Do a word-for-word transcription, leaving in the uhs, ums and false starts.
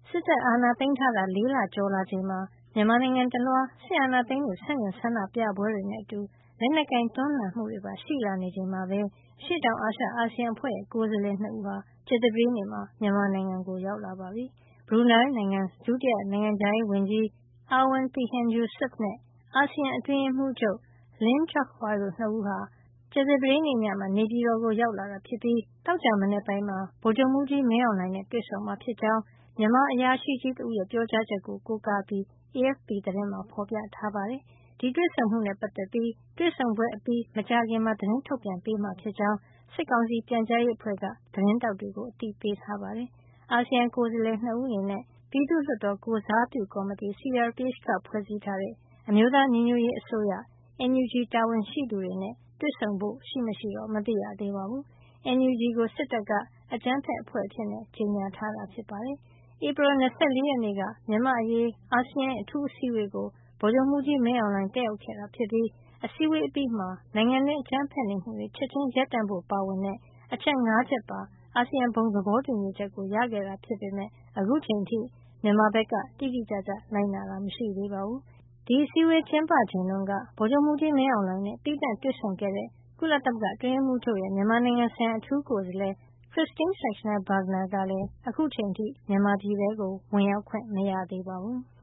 စစ်တပ်အာဏာသိမ်းထားတာလေးလကျော်လာချိန်မှာမြန်မာနိုင်ငံတလွှားစစ်အာဏာသိမ်းမှုဆန့်ကျင်ဆန္ဒပြပွဲတွေနဲ့အတူလက်နက်ကိုင်တွန်းလှန်မှုတွေပါရှိလာနေချိန်မှာပဲရှေ့တောင်အာရှအာဆီယံအဖွဲ့ရဲ့ကိုယ်စားလှယ်နှစ်ဦးဟာကြာသပတေးနေ့မှာမြန်မာနိုင်ငံကိုရောက်လာပါပြီ။ ဘရူနိုင်းနိုင်ငံဒုတိယနိုင်ငံခြားရေးဝန်ကြီး Erywan Pehin Yusof နဲ့အာဆီယံအတွင်းရေးမှူးချုပ် Lim Jock Hoi တို့နှစ်ဦးဟာကြာသပတေးနေ့ညမှာနေပြည်တော်ကိုရောက်လာတာဖြစ်ပြီးသောကြာမနက်ပိုင်းမှာဗိုလ်ချုပ်မှူးကြီးမင်းအောင်လှိုင်နဲ့တွေ့ဆုံမှာဖြစ်ကြောင်းမြန်မာအရာရှိကြီးတဦးရဲ့ပြောကြားချက်ကိုကိုးကားပြီး A F P သတင်းမှာဖေါ်ပြထားပါတယ်။ ဒီတွေ့ဆုံမှုနဲ့ပတ်သက်ပြီးတွေ့ဆုံပွဲအပြီးမကြာခင်မှာသတင်းထုတ်ပြန်ပေးမှာဖြစ်ကြောင်းစစ်ကောင်စီပြန်ကြားရေးအဖွဲ့ကသတင်းထောက်တွေကိုအသိပေးထားပါတယ်။ အာဆီယံကိုယ်စားလှယ်နှစ်ဦးအနေနဲ့ပြည်သူ့လွှတ်တော်ကိုယ်စားပြုကော်မတီ C R P H ကဖွဲ့စည်းထားတဲ့အမျိုးသားညီညွတ်ရေးအစိုးရ N U G တာဝန်ရှိသူတွေနဲ့တွေ့ဆုံဖို့ရှိမရှိတော့မသိရသေးပါဘူး။ N U G ကိုစစ်တပ်ကအကြမ်းဖက်အဖွဲ့အဖြစ်ကြေညာထားတာဖြစ်ပါတယ်။ ဧပြီလ ၂၄ ရက်နေ့ကမြန်မာ့အရေးအာဆီယံရဲ့အထူးအစည်းအဝေးကိုဗိုလ်ချုပ်မှူးကြီးမင်းအောင်လှိုင်တက်ရောက်ခဲ့တာဖြစ်ပြီးအစည်းအဝေးအပြီးမှာနိုင်ငံတွင်းအကြမ်းဖက်နေမှုတွေချက်ချင်းရပ်တန့်ဖို့ပါဝင်တဲ့အချက် ၅ ချက်ပါအာဆီယံဘုံသဘောတူညီချက်ကိုရခဲ့တာဖြစ်ပေမယ့်အခုချိန်ထိမြန်မာဘက်ကတိတိကျကျလိုက်နာတာမရှိသေးပါဘူး။ ဒီအစည်းအဝေးကျင်းပချိန်တုန်းကဗိုလ်ချုပ်မှူးကြီးမင်းအောင်လှိုင်နဲ့သီးသန့်တွေ့ဆုံခဲ့တဲ့ကုလသမဂ္ဂအတွင်းရေးမှူးချုပ်ရဲ့မြန်မာနိုင်ငံဆိုင်ရာအထူးကိုယ်စားလှယ် Christine Schraner Burgener ကလည်းအခုချိန်ထိမြန်မာပြည်ထဲကိုဝင်ရောက်ခွင့်မရသေးပါဘူး။